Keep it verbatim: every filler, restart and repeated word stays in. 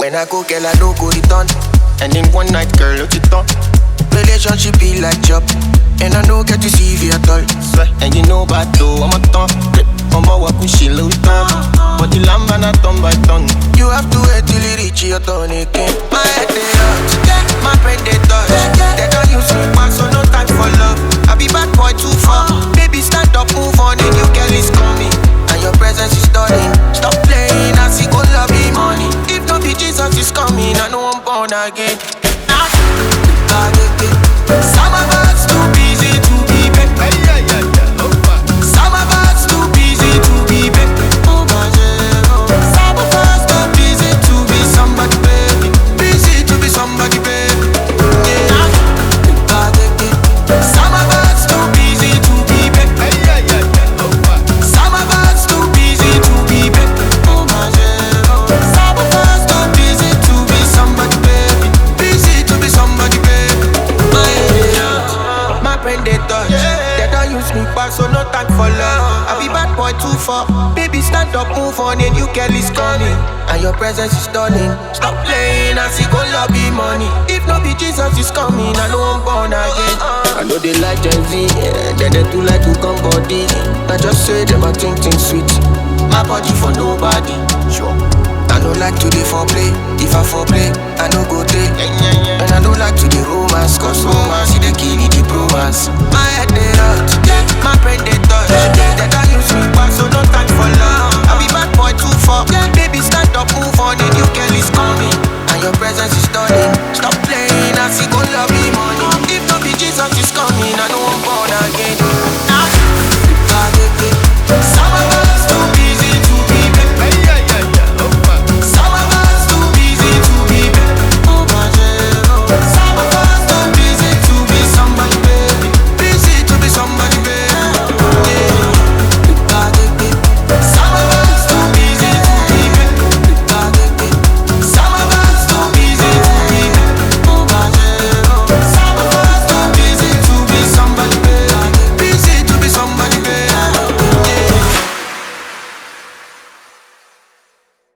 When I go, girl, I no go return. And in one night, girl, what you done? Relationship be like job, and I no get to see you at all. Swear, and you know bad though, I'm a ton. I'm a walk with she little ton. But the lamb and I turn by turn. You have to wait till you reach your turn again. My head they hurt, my brain they touch. They don't use me back, so no time for love. I be bad boy too far. Baby, stand up, move on, a new girl is coming. And your presence is stunning. Stop playing, I see go love me money. If no be Jesus is coming, I know I'm born again. Some of us too busy to be back. Some of us too busy to be back. Some of us too busy to be somebody, baby. Busy to be somebody, baby. Yeah. Some of us too busy to be back. Some of us too busy to be back. Some of us too busy to be somebody, baby. Busy to be somebody, baby. My brain they touch, they don't use me back, so no time for love. I be bad boy too far. Baby, stand up, move on, a new girl is coming. And your presence is stunning. Stop playing, I see go lobby money. If no be Jesus is coming, I know I'm born again. I know they like Gen Z, yeah, then they do like to come body. I just say them I think things sweet. My body for nobody, sure. I don't like to do foreplay. If I foreplay, I don't go take. And I don't like to do romance, cause romance is the key to the bromance. My head they hurt, my brain they touch. They don't use me back, so no time for love. I be bad boy too far. Baby, stand up, move on, a new girl is coming. And your presence is stunning. Stop